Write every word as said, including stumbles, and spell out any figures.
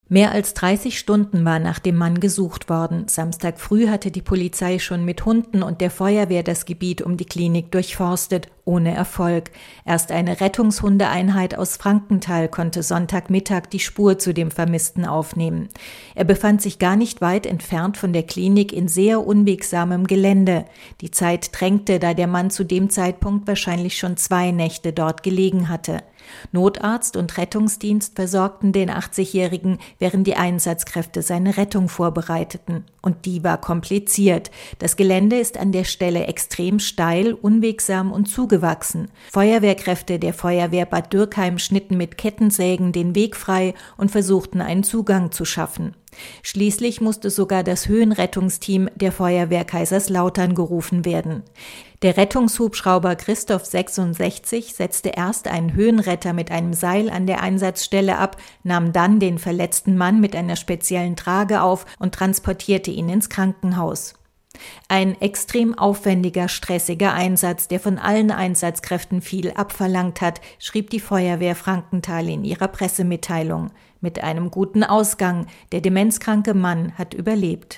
Mehr als dreißig Stunden war nach dem Mann gesucht worden. Samstag früh hatte die Polizei schon mit Hunden und der Feuerwehr das Gebiet um die Klinik durchforstet, ohne Erfolg. Erst eine Rettungshundeeinheit aus Frankenthal konnte Sonntagmittag die Spur zu dem Vermissten aufnehmen. Er befand sich gar nicht weit entfernt von der Klinik in sehr unwegsamem Gelände. Die Zeit drängte, da der Mann zu dem Zeitpunkt wahrscheinlich schon zwei Nächte dort gelegen hatte. Notarzt und Rettungsdienst versorgten den achtzigjährigen, während die Einsatzkräfte seine Rettung vorbereiteten. Und die war kompliziert. Das Gelände ist an der Stelle extrem steil, unwegsam und zugewachsen. Feuerwehrkräfte der Feuerwehr Bad Dürkheim schnitten mit Kettensägen den Weg frei und versuchten, einen Zugang zu schaffen. Schließlich musste sogar das Höhenrettungsteam der Feuerwehr Kaiserslautern gerufen werden. Der Rettungshubschrauber Christoph sechsundsechzig setzte erst einen Höhenretter mit einem Seil an der Einsatzstelle ab, nahm dann den verletzten Mann mit einer speziellen Trage auf und transportierte ihn ins Krankenhaus. Ein extrem aufwendiger, stressiger Einsatz, der von allen Einsatzkräften viel abverlangt hat, schrieb die Feuerwehr Frankenthal in ihrer Pressemitteilung. Mit einem guten Ausgang. Der demenzkranke Mann hat überlebt.